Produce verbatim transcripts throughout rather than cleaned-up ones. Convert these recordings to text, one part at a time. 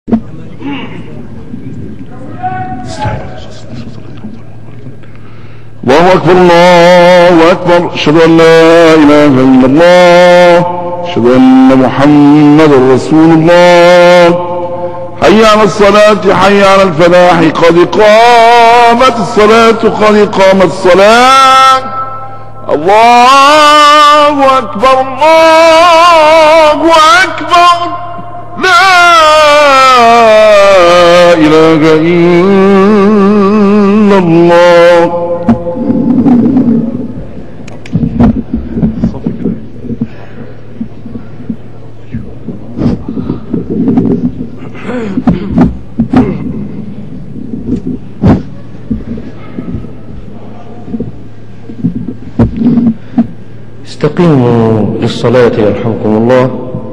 الله أكبر الله أكبر، أشهد أن لا إله إلا الله، أشهد أن محمدا رسول الله. حي على الصلاة حي على الفلاح، قد قامت الصلاة قد قامت الصلاة. الله أكبر الله أكبر، لا إله إلا الله. استقيموا للصلاة يرحمكم الله.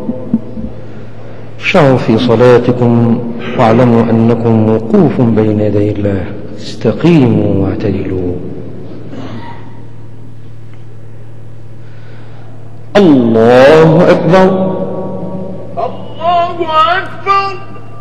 اشرعوا في صلاتكم واعلموا أنكم وقوف بين يدي الله. استقيموا واعتدلوا. الله أكبر الله أكبر.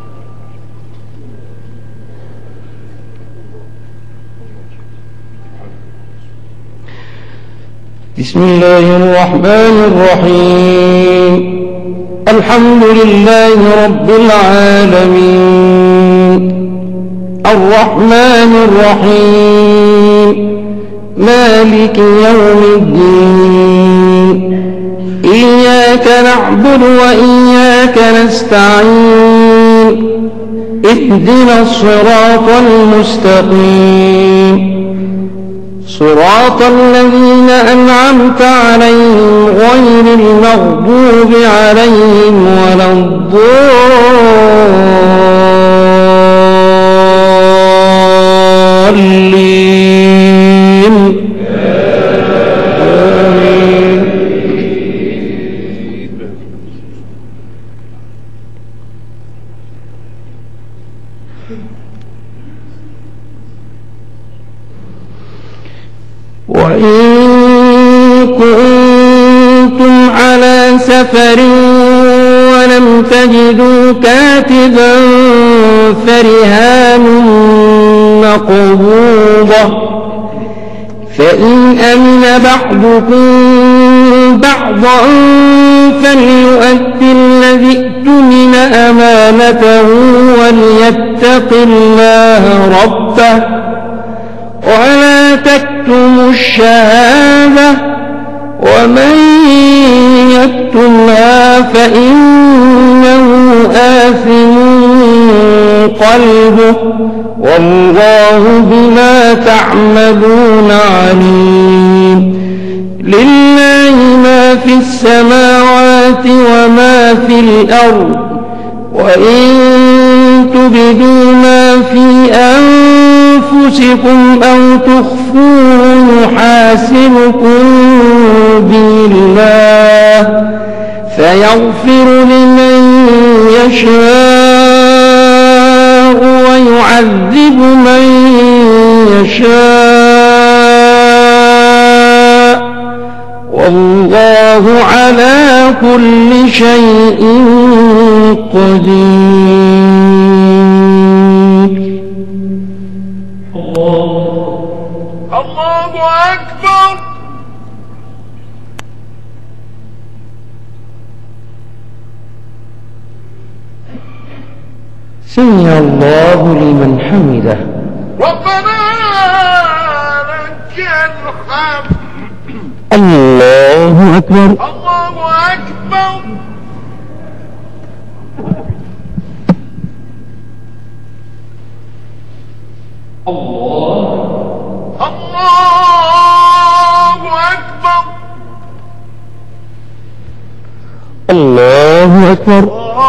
بسم الله الرحمن الرحيم. الحمد لله رب العالمين، الرحمن الرحيم، مالك يوم الدين. إياك نعبد وإياك نستعين، اهدنا الصراط المستقيم، صراط الذين أنعمت عليهم غير المغضوب عليهم ولا الضالين. وإن كنتم على سفر ولم تجدوا كاتبا فرهان مقبوضة، فإن أمن بعضكم بعضا فليؤدي الذي اؤتمن أمانته وليتق الله ربه ولا تكتموا الشهادة، ومن يكتمها فإنه آثم قلبه والله بما تعملون عليم. لله ما في السماوات وما في الأرض، وإن تبدوا ما في أنفسكم أو تخفوه يحاسبكم به الله فيغفر لمن يشاء ويعذب من يشاء، والله على كل شيء قدير. الله أكبر. سمع الله لمن حمده. ربنا لك الحمد. الله أكبر. الله أكبر. الله الله أكبر. الله أكبر.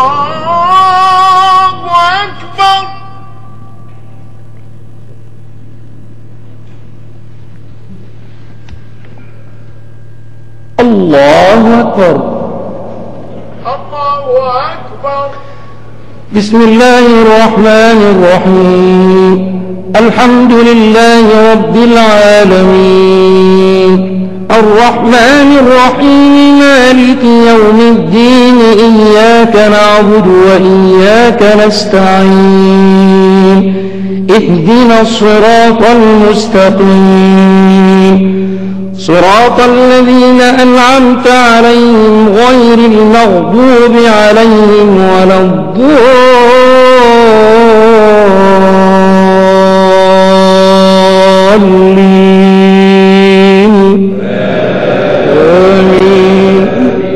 الله أكبر. الله أكبر. بسم الله الرحمن الرحيم. الحمد لله رب العالمين، الرحمن الرحيم، مالك يوم الدين إياك نعبد وإياك نستعين اهدنا الصراط المستقيم صراط الذين أنعمت عليهم غير المغضوب عليهم ولا الضالين آمين.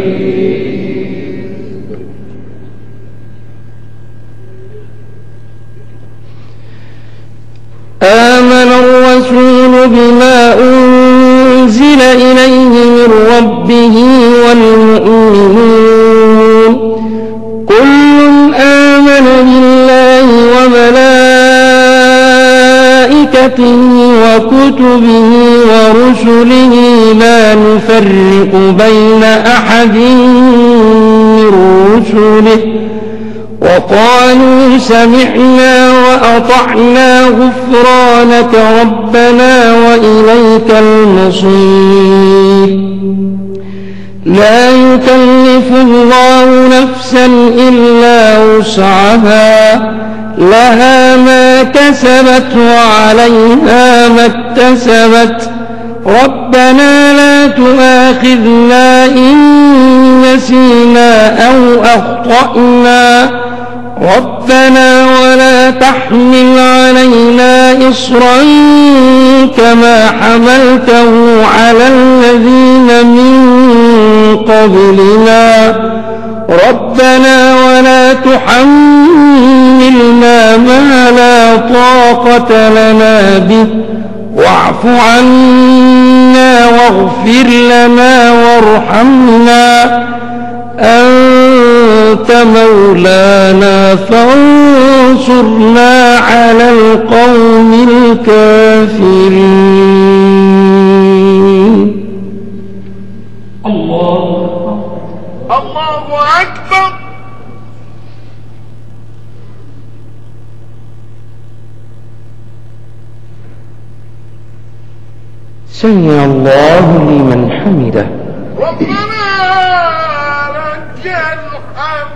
آمن الرسول بما أنزل إليه من ربه والمؤمنون كل آمن بالله وملائكته وكتبه ورسله لا نفرق بين أحد من رسله وقالوا سمعنا وأطعنا غفرانك ربنا وإليك المصير لا يكلف الله نفسا إلا وسعها لها ما كسبت وعليها ما اكتسبت ربنا لا تؤاخذنا إن نسينا أو أخطأنا ربنا ولا تحمل علينا إصرا كما حملته على الذين من قبلنا ربنا ولا تحملنا ما لا طاقة لنا به واعف عنا واغفر لنا وارحمنا أنت مولانا فانصرنا على القوم الكافرين. الله الله أكبر. سمع الله لمن حمده. ربنا لك الحمد.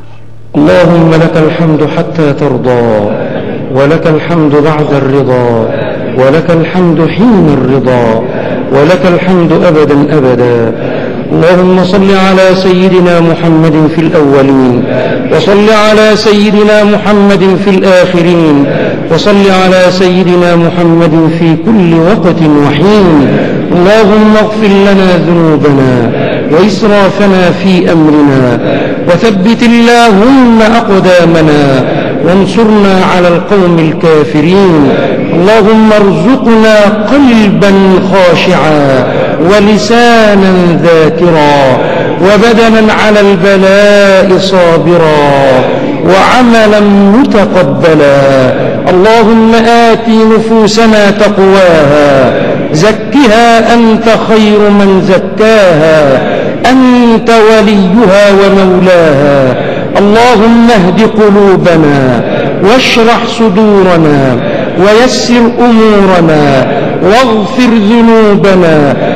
اللهم لك الحمد حتى ترضى ولك الحمد بعد الرضا ولك الحمد حين الرضا ولك الحمد أبدا أبدا. اللهم صل على سيدنا محمد في الأولين وصل على سيدنا محمد في الآخرين وصل على سيدنا محمد في كل وقت وحين. اللهم اغفر لنا ذنوبنا وإسرافنا في أمرنا وثبت اللهم أقدامنا وانصرنا على القوم الكافرين. اللهم ارزقنا قلبا خاشعا ولسانا ذاكرا وبدنا على البلاء صابرا وعملا متقبلا. اللهم آت نفوسنا تقواها زكها أنت خير من زكاها أنت وليها ومولاها. اللهم اهد قلوبنا واشرح صدورنا ويسر أمورنا واغفر ذنوبنا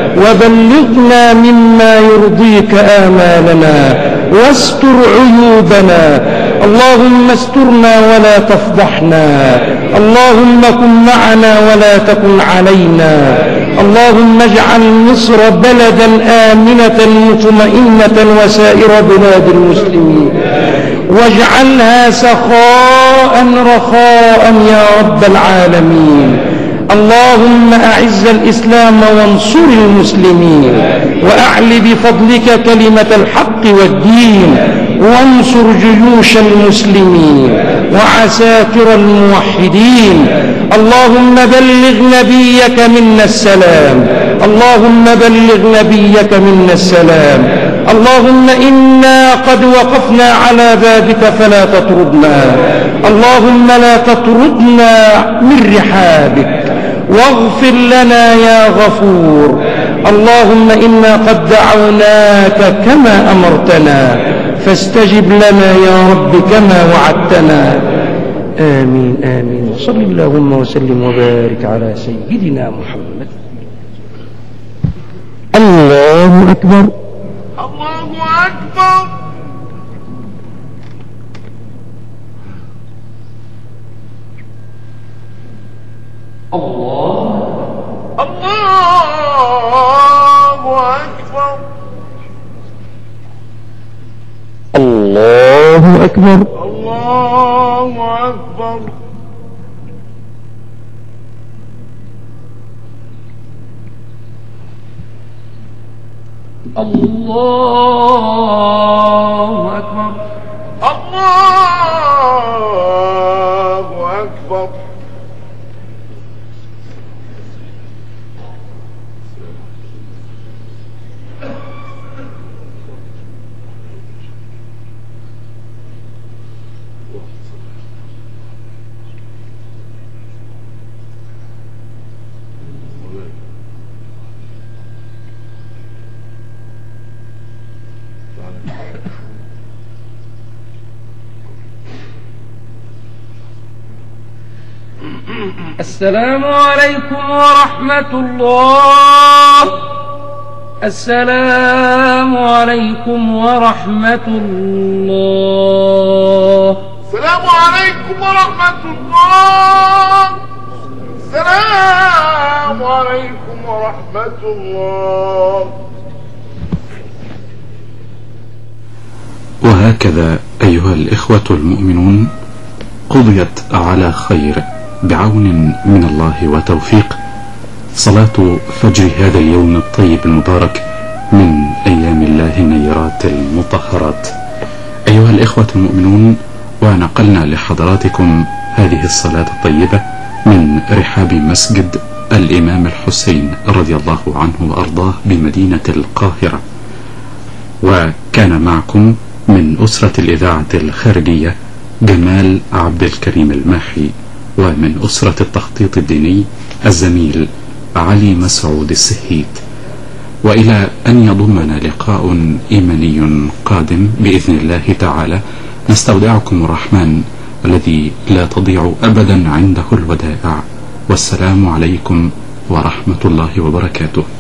وبلغنا مما يرضيك آمالنا واستر عيوبنا. اللهم استرنا ولا تفضحنا. اللهم كن معنا ولا تكن علينا. اللهم اجعل مصر بلدا آمنة مطمئنة وسائر بلاد المسلمين واجعلها سخاء رخاء يا رب العالمين. اللهم أعز الإسلام وانصر المسلمين وأعل بفضلك كلمة الحق والدين وانصر جيوش المسلمين وعساكر الموحدين. اللهم بلغ نبيك منا السلام. اللهم بلغ نبيك منا السلام. اللهم إنا قد وقفنا على بابك فلا تطردنا. اللهم لا تطردنا من رحابك واغفر لنا يا غفور. اللهم إنا قد دعوناك كما أمرتنا فاستجب لنا يا رب كما وعدتنا. آمين آمين. وصل اللهم وسلم وبارك على سيدنا محمد. الله أكبر. الله أكبر. الله الله أكبر. الله أكبر. الله أكبر. الله أكبر. الله أكبر. السلام عليكم ورحمة الله. السلام عليكم ورحمة الله. السلام عليكم ورحمة الله. السلام عليكم ورحمة الله. وهكذا أيها الإخوة المؤمنون قضيت على خير بعون من الله وتوفيق صلاة فجر هذا اليوم الطيب المبارك من أيام الله النيرات المطهرات. أيها الإخوة المؤمنون، ونقلنا لحضراتكم هذه الصلاة الطيبة من رحاب مسجد الإمام الحسين رضي الله عنه وأرضاه بمدينة القاهرة. وكان معكم من أسرة الإذاعة الخارجية جمال عبد الكريم الماحي، ومن أسرة التخطيط الديني الزميل علي مسعود السهيت. وإلى أن يضمنا لقاء إيماني قادم بإذن الله تعالى، نستودعكم الرحمن الذي لا تضيع أبدا عنده الودائع. والسلام عليكم ورحمة الله وبركاته.